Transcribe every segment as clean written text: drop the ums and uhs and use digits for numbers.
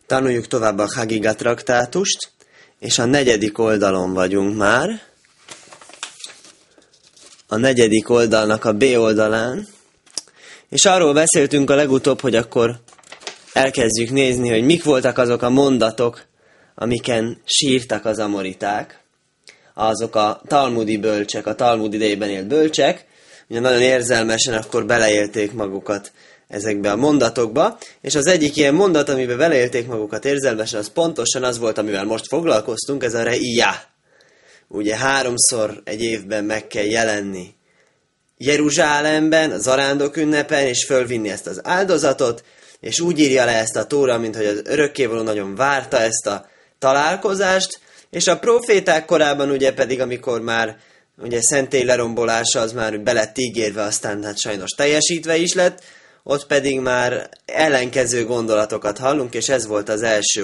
Tanuljuk tovább a Hagiga traktátust, és a 4. oldalon vagyunk már. A 4. oldalnak a B oldalán. És arról beszéltünk a legutóbb, hogy akkor elkezdjük nézni, hogy mik voltak azok a mondatok, amiken sírtak az amoriták. Azok a talmudi bölcsek, a Talmud idejében élt bölcsek, ugye nagyon érzelmesen akkor beleélték magukat ezekbe a mondatokba, és az egyik ilyen mondat, amiben beleélték magukat érzelmesen, az pontosan az volt, amivel most foglalkoztunk, ez a re'iyah. Ugye 3-szor egy évben meg kell jelenni Jeruzsálemben, a zarándok ünnepen, és fölvinni ezt az áldozatot, és úgy írja le ezt a Tóra, mint hogy az örökkévaló nagyon várta ezt a találkozást, és a proféták korában ugye pedig, amikor már ugye szentély lerombolása az már be lett ígérve, aztán hát sajnos teljesítve is lett, ott pedig már ellenkező gondolatokat hallunk, és ez volt az első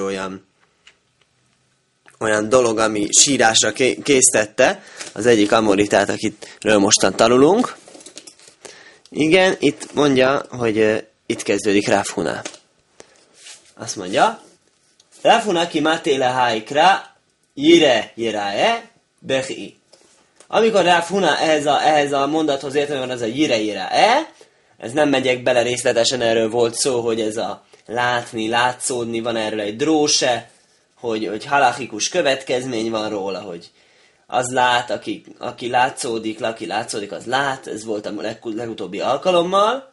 olyan dolog, ami sírásra késztette az egyik amoritát, akitről mostan tanulunk. Igen, itt mondja, hogy itt kezdődik Rav Huna. Azt mondja, Rav Huna ki matéle hájkra, jire jirae, bechi. Amikor Rav Huna ehhez a mondathoz érteni van, az a jire jirae, ez nem megyek bele részletesen, erről volt szó, hogy ez a látni, látszódni, van erről egy dróse, hogy halachikus következmény van róla, hogy az lát, aki látszódik, az lát, ez volt a legutóbbi alkalommal,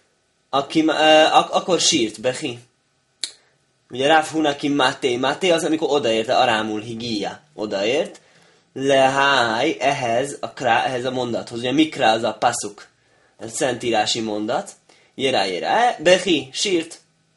akkor sírt, bechi. Ugye Rav Huna ki maté az, amikor odaérte, arámul higia, odaért, leháj ehhez a mondathoz, ugye mikra az a pasuk, ez szentírási mondat, jera, bechi, sírt.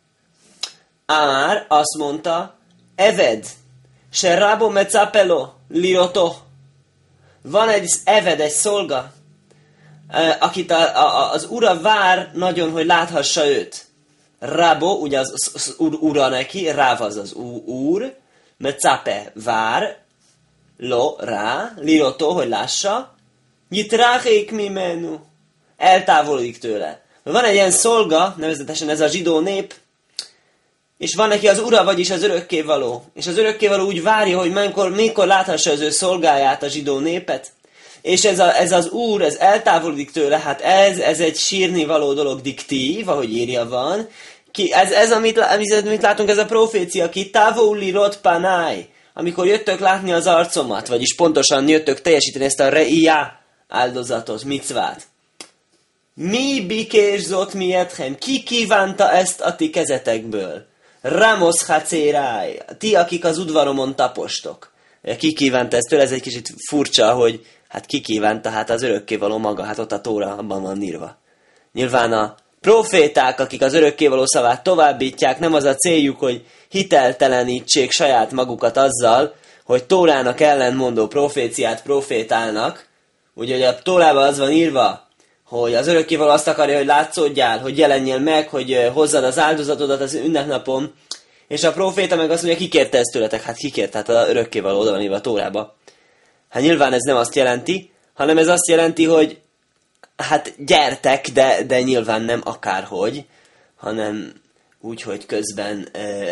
Ár azt mondta, eved, se rabo mecapelo, liroto. Van egy eved, egy szolga, akit az ura vár nagyon, hogy láthassa őt. Rabo, ugye az ura neki, ráv az úr, mecape vár, lo, rá, liroto, hogy lássa, nyitráhék mimenu, eltávolodik tőle. Van egy ilyen szolga, nevezetesen ez a zsidó nép, és van neki az ura, vagyis az örökkévaló. És az örökkévaló úgy várja, hogy mikor láthassa az ő szolgáját, a zsidó népet. És ez az úr, ez eltávolodik tőle, hát ez egy sírni való dolog, diktív, ahogy írja van. Ez amit látunk, ez a profécia, ki távoli rot panáj, amikor jöttök látni az arcomat, vagyis pontosan jöttök teljesíteni ezt a re'iyah áldozatot, micvát. Mi bikészzott miethem? Ki kívánta ezt a ti kezetekből? Ramos hacéráj, ti, akik az udvaromon tapostok. Ki kívánta ezt tőle? Ez egy kicsit furcsa, hogy hát ki kívánta, hát az örökkévaló maga, hát ott a Tóra abban van írva. Nyilván a proféták, akik az örökkévaló szavát továbbítják, nem az a céljuk, hogy hiteltelenítsék saját magukat azzal, hogy Tórának ellentmondó proféciát profétálnak. Ugye a Tórában az van írva, hogy az örökkévaló azt akarja, hogy látszódjál, hogy jelenjél meg, hogy hozzad az áldozatodat az ünnepnapon, és a proféta meg azt mondja, kikérte ezt tőletek? Hát kikért, hát az örökkévaló oda van írva a Tórába. Hát nyilván ez nem azt jelenti, hanem ez azt jelenti, hogy hát gyertek, de nyilván nem akárhogy, hanem úgy, hogy közben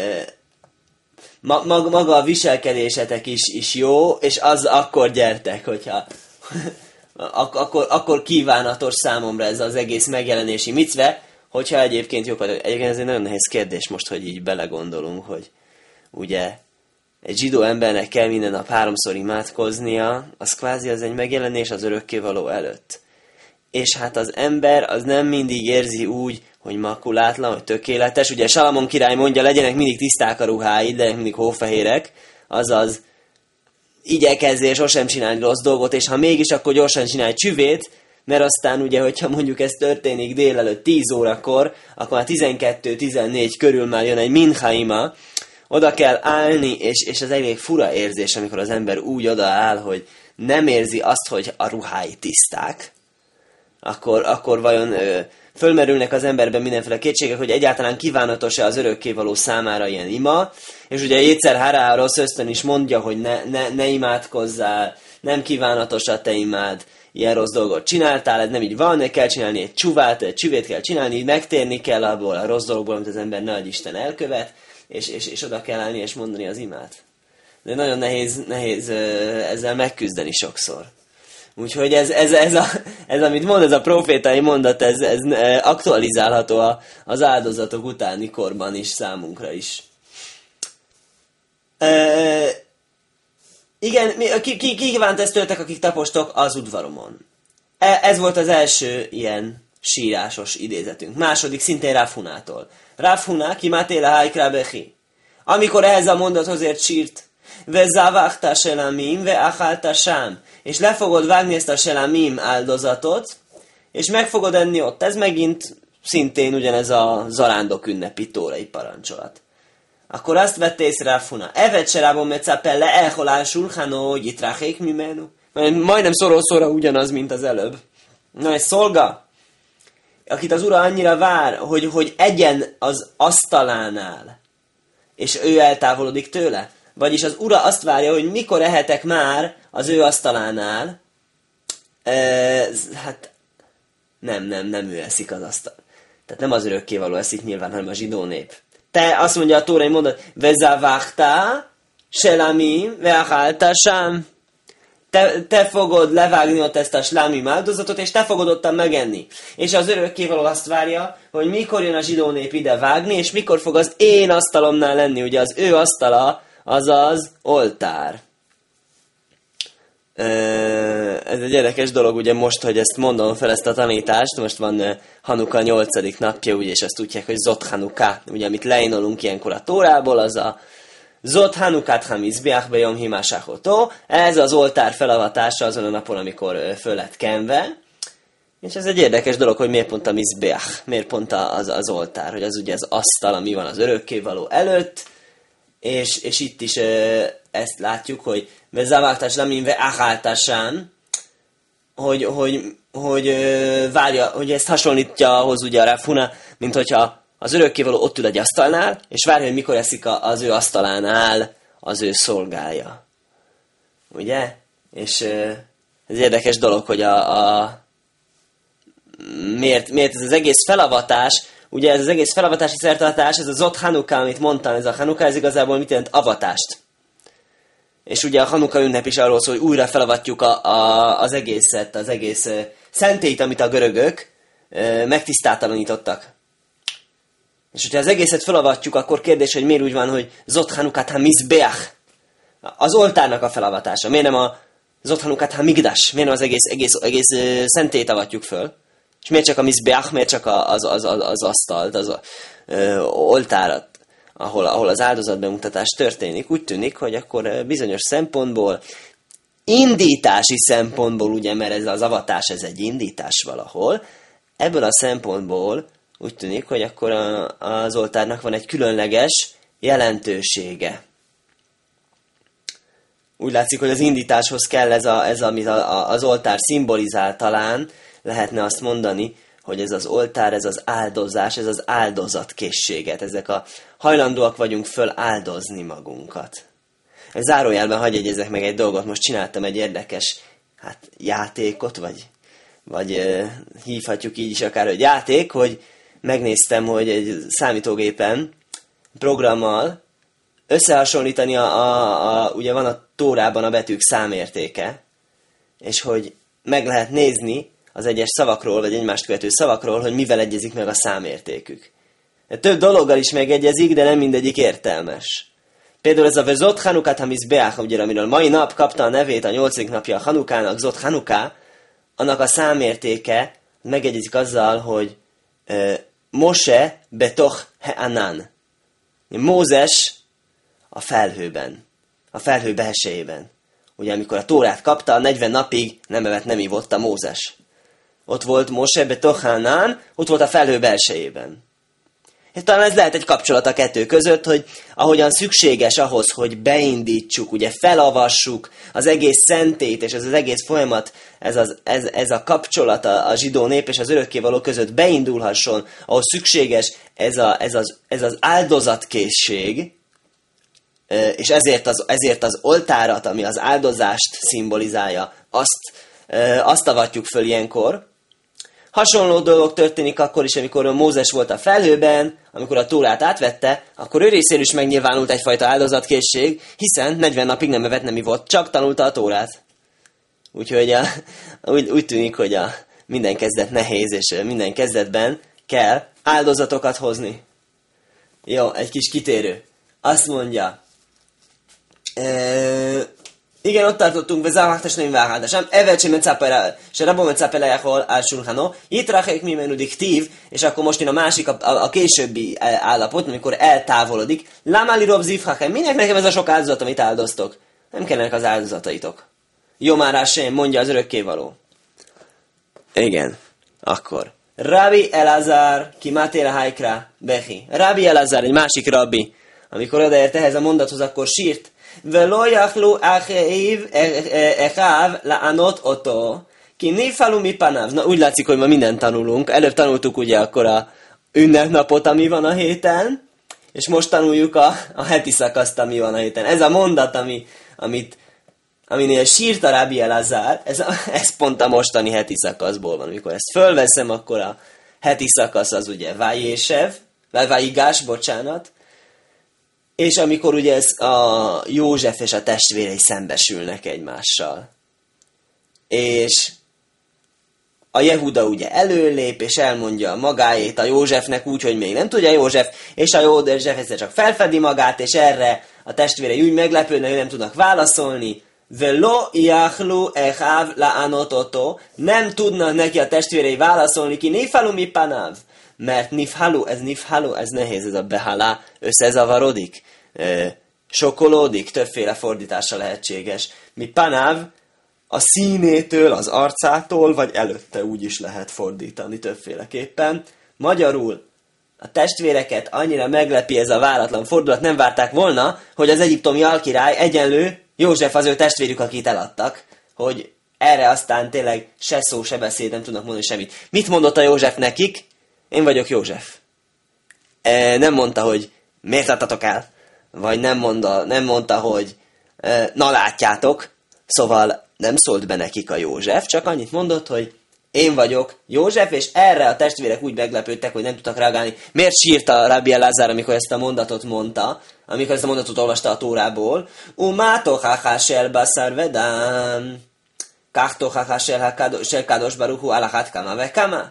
maga a viselkedésetek is jó, és az akkor gyertek, hogyha akkor kívánatos számomra ez az egész megjelenési micve, hogyha egyébként jó, egyébként ez egy nagyon nehéz kérdés most, hogy így belegondolunk, hogy ugye egy zsidó embernek kell minden nap 3-szor imádkoznia, az kvázi az egy megjelenés az örökkévaló előtt. És hát az ember az nem mindig érzi úgy, hogy makulátlan, hogy tökéletes. Ugye Salamon király mondja, legyenek mindig tiszták a ruháid, legyenek mindig hófehérek, azaz igyekezzél sosem csinálni rossz dolgot, és ha mégis, akkor gyorsan csinálj csüvét, mert aztán ugye, hogyha mondjuk ez történik délelőtt 10 órakor, akkor már 12-14 körül már jön egy minchaima, oda kell állni, és az elég fura érzés, amikor az ember úgy odaáll, hogy nem érzi azt, hogy a ruhái tiszták, akkor vajon fölmerülnek az emberben mindenféle kétségek, hogy egyáltalán kívánatos-e az örökkévaló számára ilyen ima, és ugye Jétszer Hara a rossz ösztön is mondja, hogy ne imádkozzál, nem kívánatos a te imád, ilyen rossz dolgot csináltál, ez nem így van, meg kell csinálni egy csuvát, egy csüvét kell csinálni, megtérni kell abból a rossz dologból, amit az ember nagy Isten elkövet, és oda kell állni és mondani az imát. De nagyon nehéz ezzel megküzdeni sokszor. Úgyhogy ez amit mond, ez a profétai mondat, ez aktualizálható az áldozatok utáni korban is, számunkra is. Igen, ki kívánt ezt tőletek, akik tapostok az udvaromon? Ez volt az első ilyen sírásos idézetünk. Második szintén Rav Hunától. Rav Huná kimátéle hájkrá bechi. Amikor ehhez a mondathoz ért sírt, ve zavachta selamim, ve achalta sám, és le fogod vágni ezt a selamim áldozatot, és meg fogod enni ott. Ez megint szintén ugyanez a zarándok ünnepi tórai parancsolat. Akkor azt vett észre Rav Huna. Evet serában mecapelle elholál sulchanó, jitrachék mimenu. Majdnem szoró-szóra ugyanaz, mint az előbb. Na, egy szolga, akit az ura annyira vár, hogy egyen az asztalánál, és ő eltávolodik tőle. Vagyis az ura azt várja, hogy mikor ehetek már az ő asztalánál. Hát nem ő eszik az asztal. Tehát nem az örökkévaló eszik nyilván, hanem a zsidó nép. Te azt mondja a tórai mondat, vezavachta, selamim, veachalta sám. Te fogod levágni ott ezt a slámim áldozatot, és te fogod ottan megenni. És az örökkévaló azt várja, hogy mikor jön a zsidó nép ide vágni, és mikor fog az én asztalomnál lenni. Ugye az ő asztala, azaz oltár. Ez egy érdekes dolog, ugye most, hogy ezt mondom fel, ezt a tanítást, most van Hanuka 8. napja, ugye, és ezt tudják, hogy Zot Hanuka, ugye, amit leínolunk ilyenkor a Tórából, az a Zot Hanukát hamizbiach bejom himásachotó, ez az oltár felavatása azon a napon, amikor föl lett kenve, és ez egy érdekes dolog, hogy miért pont a mizbeach, miért pont az oltár, hogy az ugye az asztal, ami van az örökkévaló előtt, és itt is ezt látjuk, hogy vezaváltás lamim ve acháltásán, hogy várja, hogy ezt hasonlítja ahhoz ugye a Rav Huna, mint hogyha az örökkévaló ott ül egy asztalnál, és várja, hogy mikor eszik az ő asztalánál az ő szolgája. Ugye? És ez érdekes dolog, hogy miért ez az egész felavatás, ugye ez az egész felavatási szertartás, ez az Zot Hanuka, amit mondtam, ez a Hanuka, ez igazából mit jelent? Avatást. És ugye a Hanuka ünnep is arról szól, hogy újra felavatjuk az egészet, az egész szentélyt, amit a görögök megtisztátalanítottak. És hogyha az egészet felavatjuk, akkor kérdés, hogy miért úgy van, hogy Zot Hanukát hamizbeach, az oltárnak a felavatása. Miért nem a Zot Hanukát hamigdas? Miért nem az egész szentélyt avatjuk föl? És miért csak a mizbeach, miért csak az asztalt, az oltárat, ahol az áldozatbemutatás történik? Úgy tűnik, hogy akkor bizonyos szempontból, indítási szempontból, ugye, mert ez az avatás, ez egy indítás valahol, ebből a szempontból úgy tűnik, hogy akkor az oltárnak van egy különleges jelentősége. Úgy látszik, hogy az indításhoz kell ez amit az oltár szimbolizál talán, lehetne azt mondani, hogy ez az oltár, ez az áldozás, ez az áldozatkészséget. Ezek a hajlandóak vagyunk föl áldozni magunkat. Zárójelben hadd jegyezzek meg egy dolgot, most csináltam egy érdekes játékot, vagy hívhatjuk így is akár, hogy játék, hogy megnéztem, hogy egy számítógépen, programmal összehasonlítani ugye van a Tórában a betűk számértéke, és hogy meg lehet nézni az egyes szavakról, vagy egymást követő szavakról, hogy mivel egyezik meg a számértékük. Több dologgal is megegyezik, de nem mindegyik értelmes. Például ez a Vezot Hanukát hamizbeach, ugye, amiről mai nap kapta a nevét a 8. napja a Hanukának, Zot Hanuká, annak a számértéke megegyezik azzal, hogy Mose betoch he'anan. Mózes a felhőben, a felhő belsejében. Ugye amikor a Tórát kapta, 40 napig nem evett, nem ivott a Mózes. Ott volt Mose betoch he'anan, ott volt a felhő belsejében. És talán ez lehet egy kapcsolat a kettő között, hogy ahogyan szükséges ahhoz, hogy beindítsuk, ugye felavassuk az egész szentét, és ez az egész folyamat, ez a kapcsolat a zsidó nép és az örökkévaló között beindulhasson, ahhoz szükséges ez az áldozatkészség, és ezért az oltárat, ami az áldozást szimbolizálja, azt azt avatjuk föl ilyenkor. Hasonló dolog történik akkor is, amikor Mózes volt a felhőben, amikor a Tórát átvette, akkor ő részéről is megnyilvánult egyfajta áldozatkészség, hiszen 40 napig nem evett, nem ivott, csak tanulta a Tórát. Úgyhogy úgy tűnik, hogy minden kezdet nehéz, és minden kezdetben kell áldozatokat hozni. Jó, egy kis kitérő. Azt mondja, igen, ott tartottunk, vezávaktas nem vágádásám, evet sem meccápere, se rabom meccápere jahol álsulhano, jitrachek mi menudik tív, és akkor most jön a másik, a későbbi állapot, amikor eltávolodik. Lámáli rob zivhachem, minek nekem ez a sok áldozat, amit áldoztok? Nem kellenek az áldozataitok. Jó már sem, mondja az örökkévaló. Igen, akkor. Rabbi Elazar, ki Mátéra Hájkra, Behi. Rabbi Elazar, egy másik rabbi, amikor odaért ehhez a mondathoz, akkor sírt. Velo jachlu echav la'anot oto, ki nifalu mi panav. Na, úgy látszik, hogy ma mindent tanulunk. Előbb tanultuk ugye akkor a ünnepnapot, ami van a héten, és most tanuljuk a heti szakaszt, ami van a héten. Ez a mondat, aminél sírt a Rabbi Elazar, ez pont a mostani heti szakaszból van. Amikor ezt fölveszem, akkor a heti szakasz az ugye Vájigás, bocsánat, és amikor ugye ez a József és a testvérei szembesülnek egymással. És a Jehuda ugye előlép, és elmondja magáét a Józsefnek úgy, hogy még nem tudja József, és a József egyszer csak felfedi magát, és erre a testvérei úgy meglepődnek, hogy nem tudnak válaszolni. Velo jachlu echav la'anot oto, nem tudnak neki a testvérei válaszolni, ki nifhalu mi panav, mert nifhalu, ez nehéz, ez a behalá, összezavarodik, sokolódik, többféle fordítása lehetséges. Mi panav, a színétől, az arcától, vagy előtte úgy is lehet fordítani többféleképpen. Magyarul a testvéreket annyira meglepi ez a váratlan fordulat, nem várták volna, hogy az egyiptomi alkirály egyenlő József az ő testvérük, akit eladtak, hogy erre aztán tényleg se szó, se beszéd, nem tudnak mondani semmit. Mit mondott a József nekik? Én vagyok József. Nem mondta, hogy miért adtatok el? Vagy nem mondta, hogy na látjátok. Szóval nem szólt be nekik a József, csak annyit mondott, hogy én vagyok József, és erre a testvérek úgy meglepődtek, hogy nem tudtak reagálni. Miért sírt a Rabbi Elazar, amikor ezt a mondatot mondta, amikor ezt a mondatot olvasta a Tórából? Umá tochacha shel basar vedam, kach tochacha shel kadosh baruch hu alachat kama vekama.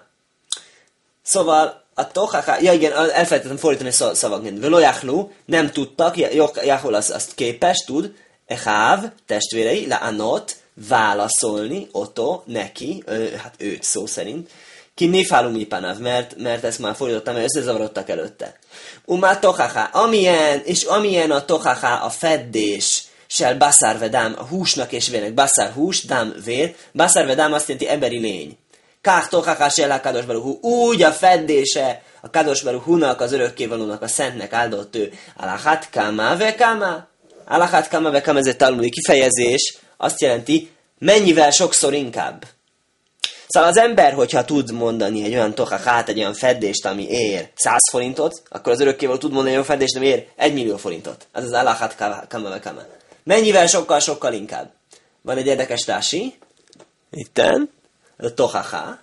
Szóval a tochacha, ja igen, elfelejtettem fordítani szavaként. Velo jachlu, nem tudtak, jachol azt képes, tud, echav, testvérei, la'anot, válaszolni, Otto, neki, hát őt szó szerint, ki nifálum mipanav, mert ezt már fordítottam, mert összezavarodtak előtte. Umá tochacha, amilyen a tochacha, a feddés, sel basar vedám, a húsnak és vérnek, basar hús, dám vér, basar vedám azt jelenti emberi lény. Kách tochacha sel a kadosh baruch hu, úgy a feddése a kadosh baruch hunak, az örökkévalónak, a szentnek áldott ő, alachat kama vekama. Alachat kama vekama, ez egy talmudi kifejezés, azt jelenti, mennyivel sokszor inkább. Szóval az ember, hogyha tud mondani egy olyan tochachát, egy olyan feddést, ami ér 100 forintot, akkor az örökkévaló tud mondani egy olyan feddést, ami ér 1 millió forintot. Ez az alachat kama vekama. Mennyivel sokkal inkább. Van egy érdekes rási. Itten. Ez a tochacha.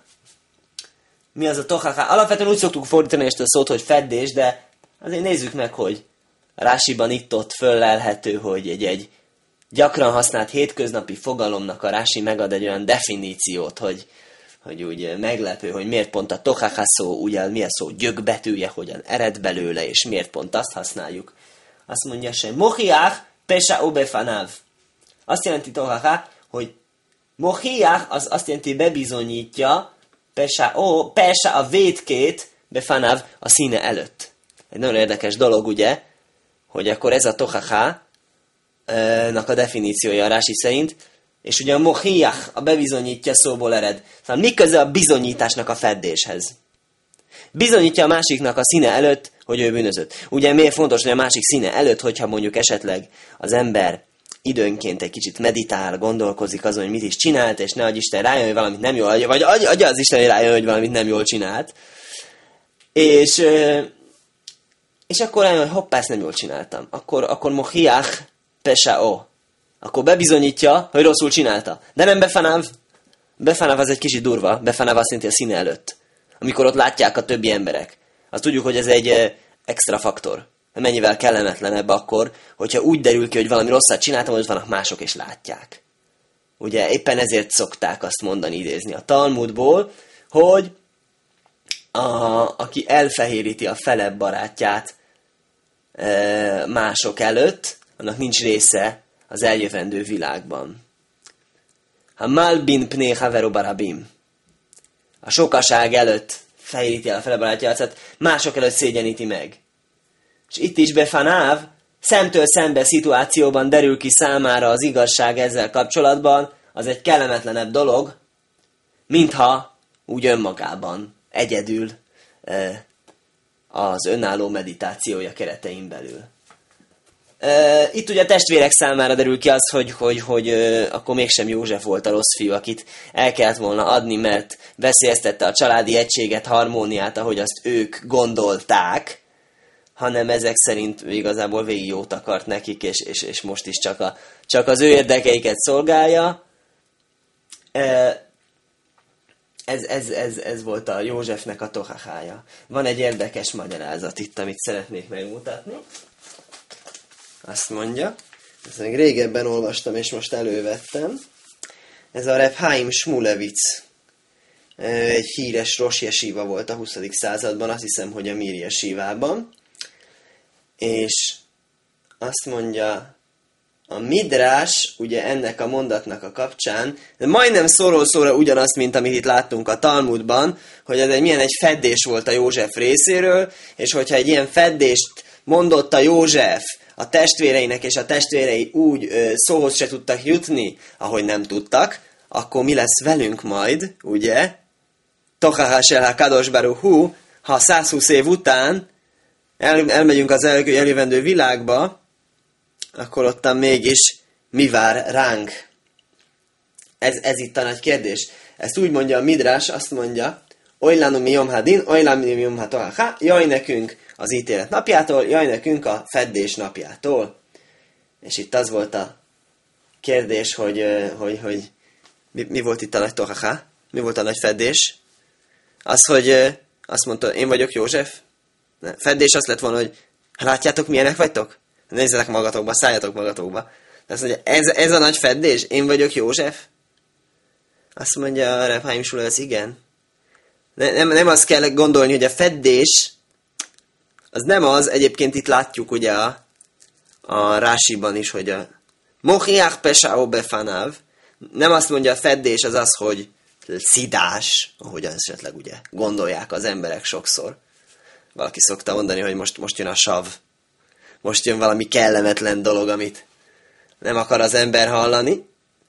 Mi az a tochacha? Alapvetően úgy szoktuk fordítani ezt a szót, hogy feddés, de azért nézzük meg, hogy rásiban itt-ott föllelhető, hogy egy gyakran használt hétköznapi fogalomnak a rási megad egy olyan definíciót, hogy úgy meglepő, hogy miért pont a tochacha szó, ugye mi a szó gyökbetűje, hogyan ered belőle, és miért pont azt használjuk. Azt mondja se, mochiach pesha obefanav. Azt jelenti tochacha, hogy mochiach az azt jelenti bebizonyítja, pesha a vétkét, befanav a színe előtt. Egy nagyon érdekes dolog, ugye, hogy akkor ez a tochacha nak a definíciója a rási szerint, és ugye a mochiach, a bebizonyítja szóból ered. Szóval mi köze a bizonyításnak a feddéshez? Bizonyítja a másiknak a színe előtt, hogy ő bűnözött. Ugye miért fontos, hogy a másik színe előtt, hogyha mondjuk esetleg az ember időnként egy kicsit meditál, gondolkozik azon, hogy mit is csinált, és ne adj Isten rájön, hogy valamit nem jól, vagy adja az Isten, hogy rájön, hogy valamit nem jól csinált. És akkor rájön, hogy hoppá, ezt nem jól csináltam. Akkor mochiach pesha o. Akkor bebizonyítja, hogy rosszul csinálta. De nem befanáv. Befanav az egy kicsit durva, befanav azt jelenti a színe előtt. Amikor ott látják a többi emberek. Azt tudjuk, hogy ez egy extra faktor. Mennyivel kellemetlenebb akkor, hogyha úgy derül ki, hogy valami rosszat csináltam, hogy vannak mások és látják. Ugye éppen ezért szokták azt mondani, idézni a Talmudból, hogy aki elfehéríti a felebb barátját mások előtt, annak nincs része az eljövendő világban. Ha malbin pné havero barabim. A sokaság előtt fehéríti el a felebb barátját, tehát mások előtt szégyeníti meg. És itt is befanáv, szemtől szembe szituációban derül ki számára az igazság ezzel kapcsolatban, az egy kellemetlenebb dolog, mintha úgy önmagában, egyedül az önálló meditációja keretein belül. Itt ugye a testvérek számára derül ki az, hogy akkor mégsem József volt a rossz fiú, akit el kellett volna adni, mert veszélyeztette a családi egységet, harmóniát, ahogy azt ők gondolták, hanem ezek szerint igazából végig jót akart nekik, és most is csak az ő érdekeiket szolgálja. Ez volt a Józsefnek a tohahája. Van egy érdekes magyarázat itt, amit szeretnék megmutatni. Azt mondja, ezt még régebben olvastam, és most elővettem. Ez a Reb Haim Shmulevitz. Egy híres Rosh Yeshiva volt a 20. században, azt hiszem, hogy a Mir Yeshivában. És azt mondja, a Midrás, ugye ennek a mondatnak a kapcsán, de majdnem szóról szóra ugyanazt, mint amit itt láttunk a Talmudban, hogy ez milyen egy feddés volt a József részéről, és hogyha egy ilyen feddést mondott a József a testvéreinek, és a testvérei úgy szóhoz se tudtak jutni, ahogy nem tudtak, akkor mi lesz velünk majd, ugye? Tochahasel ha kadosh baruch hu, ha 120 év után elmegyünk az eljövendő világba, akkor ottan mégis mi vár ránk? Ez itt a nagy kérdés. Ezt úgy mondja a Midrás, azt mondja, Ojlanu mi yom hadin, ojlanu mi yom hatohacha, jaj nekünk az ítélet napjától, jaj nekünk a feddés napjától. És itt az volt a kérdés, hogy mi volt itt a nagy tohacha? Mi volt a nagy feddés? Az, hogy azt mondta, én vagyok József? Feddés azt lett volna, hogy látjátok, milyenek vagytok? Nézzetek magatokba, szálljatok magatokba. Azt mondja, ez a nagy feddés? Én vagyok József? Azt mondja a Reb Haim Shmulevitz, igen. Nem azt kell gondolni, hogy a feddés az nem az, egyébként itt látjuk ugye a Rásiban is, hogy a Mochiach pesao befanav, nem azt mondja a feddés, az az, hogy szidás, ahogy esetleg ugye gondolják az emberek sokszor. Valaki szokta mondani, hogy most jön a sav. Most jön valami kellemetlen dolog, amit nem akar az ember hallani.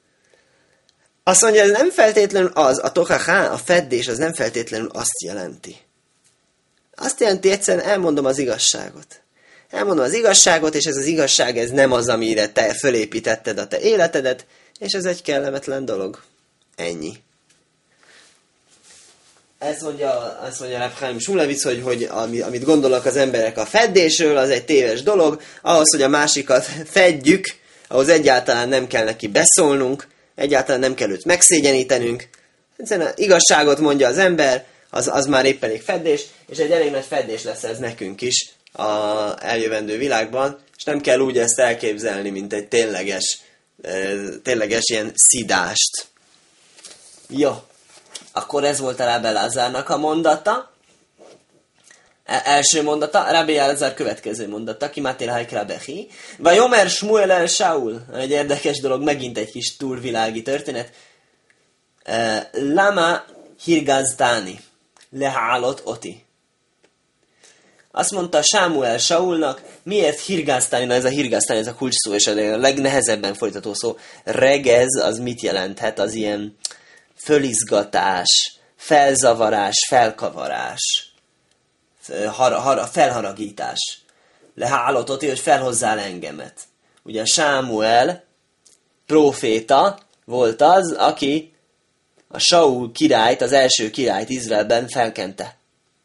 Azt mondja, ez nem feltétlenül az, a tochachá, a feddés, az nem feltétlenül azt jelenti. Azt jelenti, egyszerűen elmondom az igazságot. Elmondom az igazságot, és ez az igazság, ez nem az, amire te fölépítetted a te életedet, és ez egy kellemetlen dolog. Ennyi. Ezt mondja Reb Haim Shmulevitz, hogy amit gondolnak az emberek a feddésről, az egy téves dolog. Ahhoz, hogy a másikat fedjük, ahhoz egyáltalán nem kell neki beszólnunk, egyáltalán nem kell őt megszégyenítenünk. Egyszerűen igazságot mondja az ember, az már épp elég feddés, és egy elég nagy feddés lesz ez nekünk is az eljövendő világban, és nem kell úgy ezt elképzelni, mint egy tényleges ilyen szidást. Jó. Akkor ez volt a Rabbi Elazárnak a mondata. Első mondata, Rabbi Elazár következő mondata, Kimátél Hajkra Bechi. Vajomer Shmuel el Saul. Egy érdekes dolog, megint egy kis túlvilági történet. Lama hirgaztáni. Lehálott oti. Azt mondta Sámuel Saulnak, miért hirgáztáni, na ez a hirgáztáni, ez a kulcs szó, és a legnehezebben fordítható szó. Regez, az mit jelenthet? Az ilyen fölizgatás, felzavarás, felkavarás, felharagítás. Lehálott oti, hogy felhozzál engemet. Ugye Sámuel próféta volt az, aki a Saul királyt, az első királyt Izraelben felkente.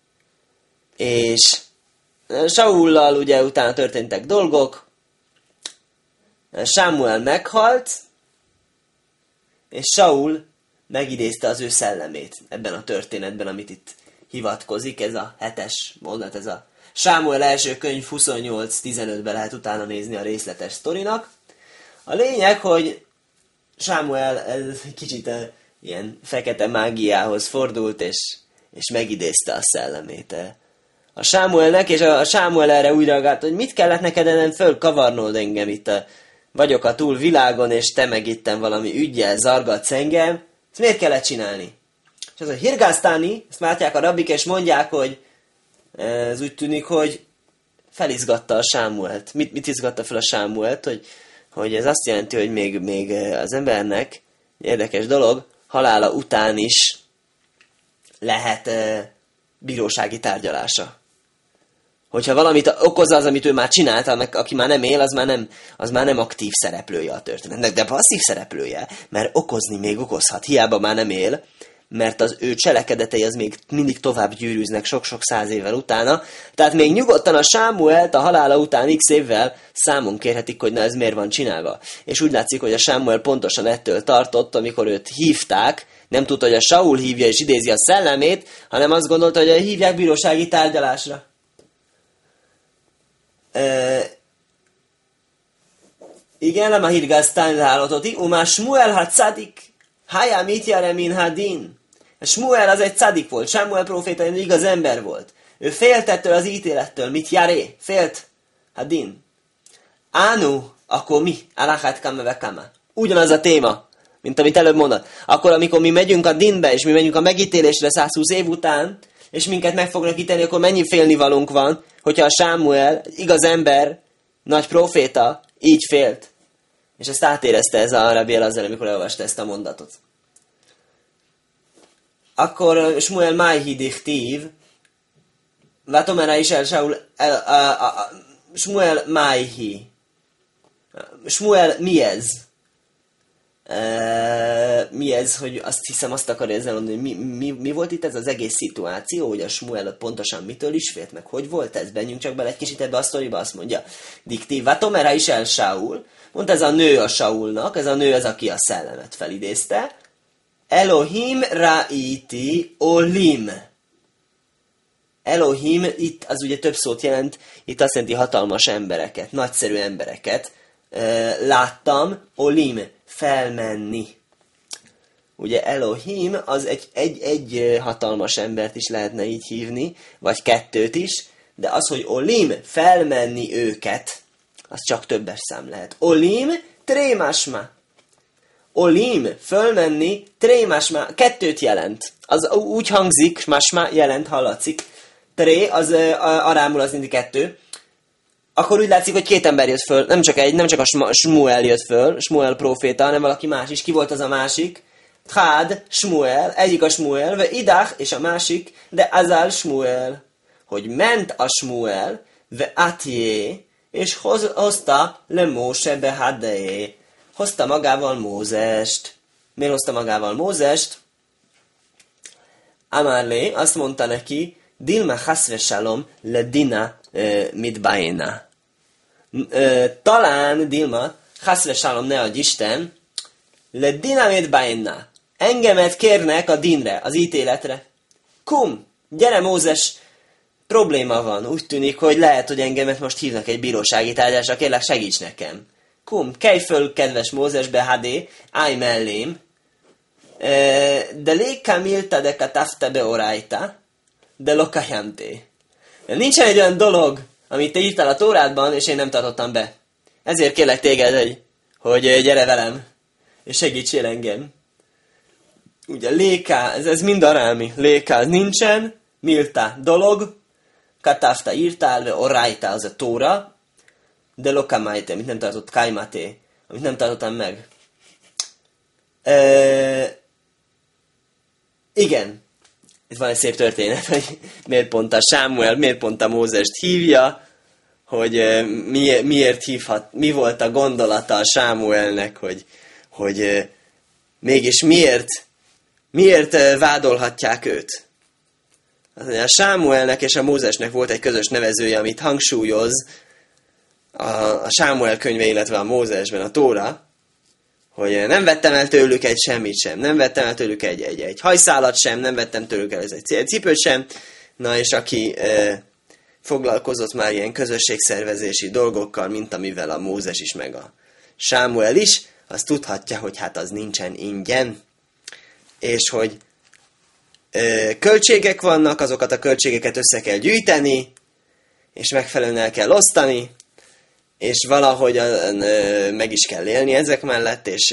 És Saullal ugye utána történtek dolgok, Sámuel meghalt, és Saul megidézte az ő szellemét ebben a történetben, amit itt hivatkozik, ez a 7. mondat, ez a Sámuel első könyv 28-15-ben lehet utána nézni a részletes sztorinak. A lényeg, hogy Sámuel ez kicsit ilyen fekete mágiához fordult, és megidézte a szellemét a Sámuelnek, és a Sámuel erre úgy reagált, hogy mit kellett neked ennen fölkavarnod engem itt, vagyok a túl világon, és te meg itten valami üggyel zargatsz engem, ezt miért kellett csinálni? És az a hirgáztáni, ezt látják a rabbik, és mondják, hogy ez úgy tűnik, hogy felizgatta a Sámuelt. Mit izgatta fel a Sámuelt? Hogy ez azt jelenti, hogy még az embernek, érdekes dolog, halála után is lehet bírósági tárgyalása. Hogyha valamit okozza az, amit ő már csinált, aki már nem él, az már nem aktív szereplője a történetnek, de passzív szereplője, mert okozni még okozhat, hiába már nem él, mert az ő cselekedetei az még mindig tovább gyűrűznek sok-sok 100 évvel utána. Tehát még nyugodtan a Sámuelt a halála után x évvel számon kérhetik, hogy na ez miért van csinálva. És úgy látszik, hogy a Sámuel pontosan ettől tartott, amikor őt hívták, nem tudta, hogy a Saul hívja és idézi a szellemét, hanem azt gondolta, hogy hívják bírósági tárgyalásra. Igen, nem a hirgáztán állatotti, umá Smuel hát szadik, hájá mit jare min hadin. Smuel az egy cadik volt, Sámuel próféta egy igaz ember volt. Ő félt ettől az ítélettől, mit járé? Félt? Hadin. Ánu, akkor mi? Alachát kama ve kama. Ugyanaz a téma, mint amit előbb mondott. Akkor, amikor mi megyünk a dinbe, és mi megyünk a megítélésre 120 év után, és minket meg fognak ítélni, akkor mennyi félnivalónk van, hogyha a Sámuel, igaz ember, nagy próféta, így félt. És ezt átérezte ez a Rabbi Elazar, amikor elolvasta ezt a mondatot. Akkor Smuel májhi dichtív, Vátomerá is el Saul, Smuel májhi. Smuel mi ez? Mi ez, hogy azt hiszem, azt akarja ezzel mondani, hogy mi volt itt ez az egész szituáció, hogy a Smuel pontosan mitől is félt, meg hogy volt ez? Benjünk csak bele egy kicsit ebbe a sztoriba, azt mondja. Diktív, Vátomerá is el Saul, mondta ez a nő a Saulnak, ez a nő az, aki a szellemet felidézte. Elohim ra'iti olim. Elohim, itt az ugye több szót jelent, itt azt jelenti hatalmas embereket, nagyszerű embereket. Láttam, olim, felmenni. Ugye Elohim, az egy hatalmas embert is lehetne így hívni, vagy kettőt is, de az, hogy olim, felmenni őket, az csak többes szám lehet. Olim, trémásma. Olim, fölmenni, trémásma, kettőt jelent. Az úgy hangzik, másma jelent, hallatszik. Tré, az arámul az mindig kettő. Akkor úgy látszik, hogy két ember jött föl, nem csak a Smuel jött föl, Smuel próféta, hanem valaki más is. Ki volt az a másik? Thád, Smuel, egyik a Smuel, ve idach, és a másik, de azál Smuel. Hogy ment a Smuel, ve atjé, és hozta le Móse behadé. Hozta magával Mózest. Miért hozta magával Mózest? Amárlé azt mondta neki, Dilma chaszve shalom le dina mit baena. Talán Dilma, chaszve shalom ne adj Isten, le dina mit baena. Engemet kérnek a dinre, az ítéletre. Kum, gyere Mózes, probléma van. Úgy tűnik, hogy lehet, hogy engemet most hívnak egy bírósági tárgyalásra, kérlek segíts nekem. Kum, kelj föl, kedves Mózes, behadé, állj mellém. De léka milta de katafta beorájta, de lokajamté. Nincsen egy olyan dolog, amit te írtál a Tórádban, és én nem tartottam be. Ezért kérlek téged, hogy gyere velem, és segítsél engem. Ugye léka, ez mind arámi. Léka, az nincsen, milta, dolog, katafta írtál, orájta, az a Tóra, de lokamájte, amit nem tartott, kajmaté, amit nem tartottam meg. Igen. Itt van egy szép történet, hogy miért pont a Sámuel, miért pont a Mózest hívja, hogy miért hívhat, mi volt a gondolata a Sámuelnek, hogy mégis miért vádolhatják őt. A Sámuelnek és a Mózesnek volt egy közös nevezője, amit hangsúlyoz a Sámuel könyve, illetve a Mózesben a Tóra, hogy nem vettem el tőlük egy semmit sem, nem vettem el tőlük egy hajszálat sem, nem vettem tőlük el egy cipőt sem. Na és aki foglalkozott már ilyen közösségszervezési dolgokkal, mint amivel a Mózes is, meg a Sámuel is, az tudhatja, hogy hát az nincsen ingyen, és hogy költségek vannak, azokat a költségeket össze kell gyűjteni, és megfelelően el kell osztani, és valahogy meg is kell élni ezek mellett, és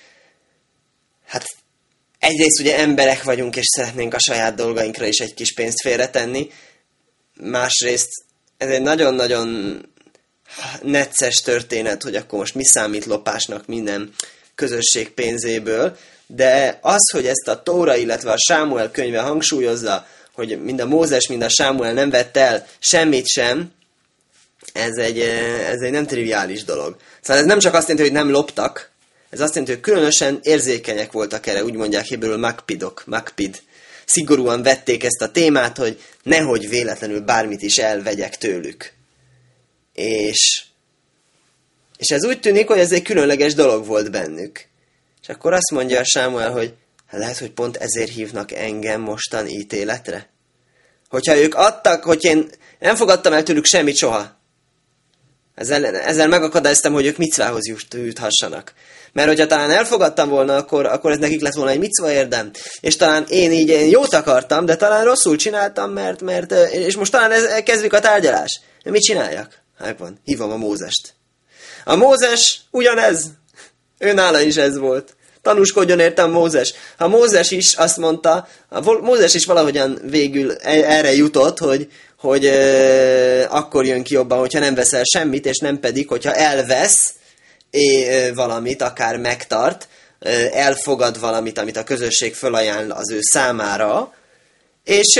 hát egyrészt ugye emberek vagyunk, és szeretnénk a saját dolgainkra is egy kis pénzt félretenni, másrészt ez egy nagyon-nagyon necces történet, hogy akkor most mi számít lopásnak minden közösség pénzéből, de az, hogy ezt a Tóra, illetve a Sámuel könyve hangsúlyozza, hogy mind a Mózes, mind a Sámuel nem vett el semmit sem, ez egy nem triviális dolog. Szóval ez nem csak azt jelenti, hogy nem loptak, ez azt jelenti, hogy különösen érzékenyek voltak erre, úgy mondják héberül makpid. Szigorúan vették ezt a témát, hogy nehogy véletlenül bármit is elvegyek tőlük. És ez úgy tűnik, hogy ez egy különleges dolog volt bennük. És akkor azt mondja a Sámuel, hogy lehet, hogy pont ezért hívnak engem mostan ítéletre. Hogyha ők adtak, hogy én nem fogadtam el tőlük semmit soha. Ezzel megakadályoztam, hogy ők micvához juthassanak. Mert hogyha talán elfogadtam volna, akkor ez nekik lett volna egy micva érdem. És talán én jót akartam, de talán rosszul csináltam, mert és most talán kezdjük a tárgyalás. Mit csináljak? Hát van, hívom a Mózest. A Mózes ugyanez. Őnála is ez volt. Tanúskodjon értem Mózes. A Mózes is azt mondta, Mózes is valahogyan végül erre jutott, hogy akkor jön ki jobban, hogyha nem veszel semmit, és nem pedig, hogyha elvesz valamit, akár megtart, elfogad valamit, amit a közösség fölajánl az ő számára, és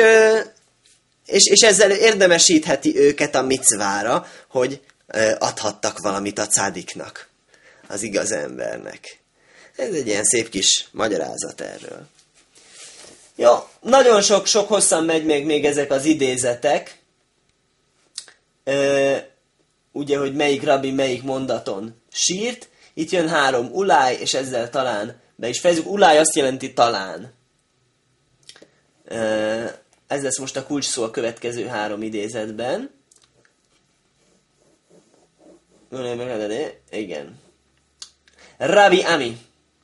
ezzel érdemesítheti őket a micvára, hogy adhattak valamit a cádiknak, az igaz embernek. Ez egy ilyen szép kis magyarázat erről. Jó, nagyon sok hosszan megy még ezek az idézetek. Ugye, hogy melyik rabbi melyik mondaton sírt. Itt jön 3 uláj, és ezzel talán be is fejezzük. Uláj azt jelenti talán. Ez lesz most a kulcs szó a következő 3 idézetben. Igen. Rabbi Ami.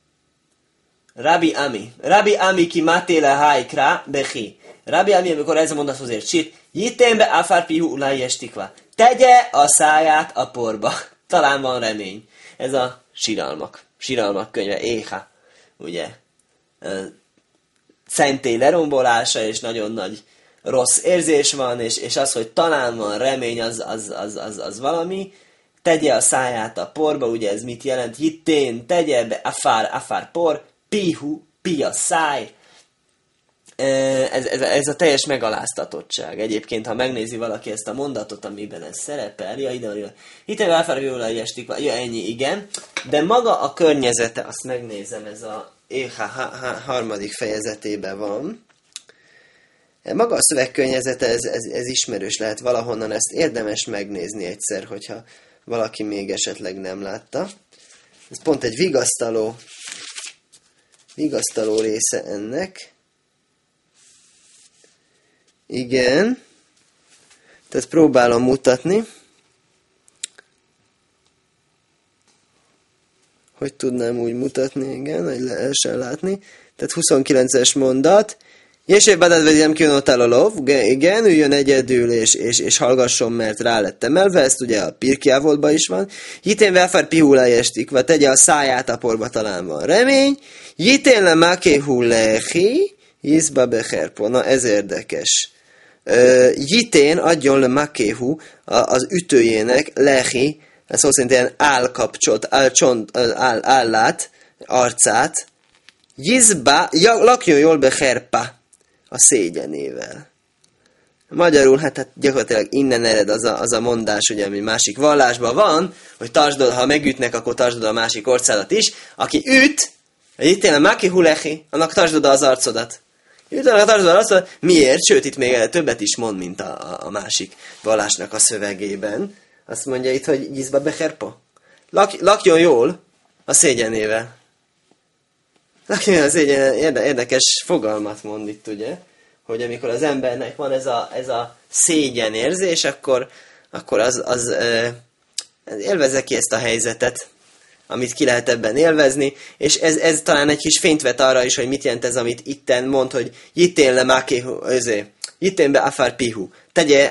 Rabbi Ami ki matéle hájkra bechi. Rabbi Ami, amikor ez a mondathoz ért sírt, jitén be afár pihu ulai estikva. Tegye a száját a porba. Talán van remény. Ez a síralmak könyve, Éha, ugye. Szentély lerombolása, és nagyon nagy rossz érzés van, és az, hogy talán van remény, az valami. Tegye a száját a porba, ugye ez mit jelent? Hittén, tegye be, afár por, pihu, pi a száj. Ez a teljes megaláztatottság. Egyébként, ha megnézi valaki ezt a mondatot, amiben ez szerepel, hittén be, afár jól estik, ennyi, igen. De maga a környezete, azt megnézem, ez a Éha 3. fejezetében van. Maga a szövegkörnyezete, ez ismerős lehet valahonnan, ezt érdemes megnézni egyszer, hogyha valaki még esetleg nem látta. Ez pont egy vigasztaló része ennek. Igen. Tehát próbálom mutatni. Hogy tudnám úgy mutatni, igen, hogy lehessen látni. Tehát 29-es mondat. Jésé badad vedem kionotál a lov, igen, üljön egyedül, és hallgasson, mert rá lett emelve, ezt ugye a Pirkiávoltban is van. Jitén vefár pihulá estikva, tegye a száját a porba, talán van remény. Jitén le makéhu lehi, hiszba beherpo. Na, ez érdekes. Jitén adjon le makéhu, az ütőjének, lehi, ez szó szerint ilyen állkapcsot, állát, arcát. Jizba, lakjon jól beherpa, a szégyenével. Magyarul, hát gyakorlatilag innen ered az a mondás, ugye, ami másik vallásban van, hogy ha megütnek, akkor tartsd a másik orcádat is. Aki üt, itt tényleg maki hulechi, annak tartsd az arcodat. Ütenek tartsd az arcodat, miért? Sőt, itt még többet is mond, mint a másik vallásnak a szövegében. Azt mondja itt, hogy jizba beherpa. Lakjon jól a szégyenével. Az egy érdekes fogalmat mond itt, ugye? Hogy amikor az embernek van ez a szégyen érzés, akkor az élvezze ki ezt a helyzetet, amit ki lehet ebben élvezni, és ez talán egy kis fényt vet arra is, hogy mit jelent ez, amit itten mond, hogy jitén le mákéhu, jitén be afár pihu. Tegye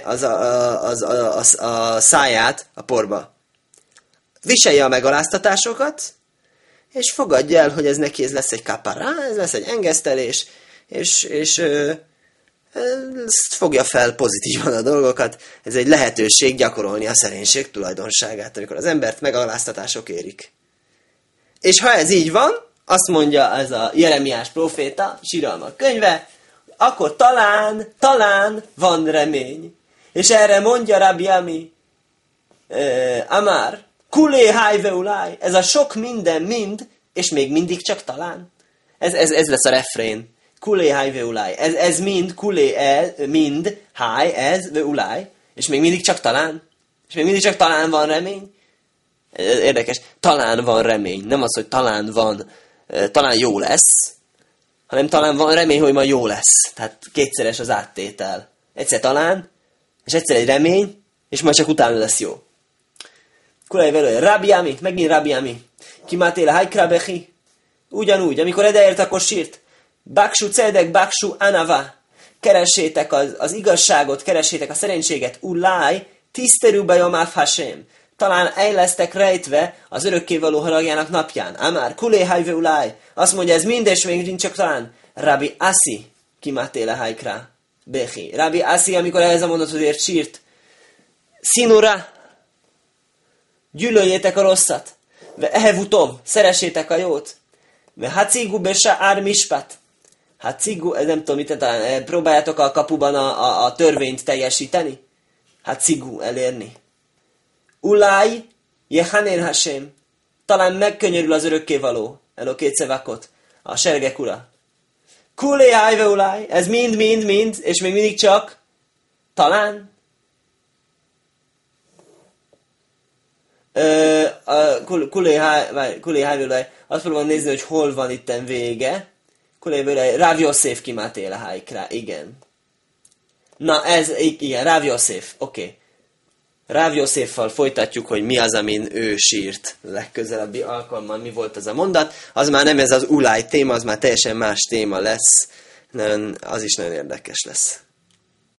a száját a porba. Viselje a megaláztatásokat, és fogadja el, hogy ez neki ez lesz egy kapara, ez lesz egy engesztelés, és fogja fel pozitívan a dolgokat. Ez egy lehetőség gyakorolni a szerénység tulajdonságát, amikor az embert megaláztatások érik. És ha ez így van, azt mondja ez a Jeremiás próféta, síralmak könyve, akkor talán van remény. És erre mondja Rabbi Ami, Amár, kulé hájve ulaj, ez a sok minden mind, és még mindig csak talán. Ez lesz a refrén. Kulé hájve ulaj. Ez mind, kulé, mind, háj, ez, ve ulaj, és még mindig csak talán. És még mindig csak talán van remény. Érdekes, talán van remény. Nem az, hogy talán jó lesz, hanem talán van remény, hogy ma jó lesz. Tehát kétszeres az áttétel. Egyszer talán, és egyszer egy remény, és majd csak utána lesz jó. Kulaj velő, Rabbi Ami, megint Rabbi Ami. Kimátéle hajkra bechi. Ugyanúgy, amikor edeért, akkor sírt. Baksu cedek, baksu anava. Keressétek az igazságot, keressétek a szerénységet. Ulaj, tiszterú bajomaf Hashem. Talán el lesztek rejtve az örökkévaló haragjának napján. Amár, kulé hajve ulaj. Azt mondja, ez mind, és még nincs csak talán. Rabbi Asi, kimátéle hajkra bechi. Rabbi Asi, amikor ehhez a mondathoz ért sírt. Színura, gyűlöljétek a rosszat. Ve ehevutov, szeressétek a jót. Ve hacigu besa ár mispat. Hacigu, ez nem tudom mit, talán próbáljátok a kapuban a törvényt teljesíteni. Hacigu, elérni. Ulaj, jehanér Hashem. Talán megkönyörül az örökkévaló. Elokét szevakot. A sergek ura. Kulé hájve ulaj. Ez mind, és még mindig csak talán. Kulé hájve ulaj. Azt próbálom nézni, hogy hol van itten vége. Kulé hájve ulaj. Rav Yosef kimátéle hájkra. Igen. Na ez, igen, Rav Yosef. Oké. Rav Yoseffal folytatjuk, hogy mi az, amin ő sírt legközelebbi alkalommal, mi volt ez a mondat. Az már nem ez az ulaj téma, az már teljesen más téma lesz. Az is nagyon érdekes lesz.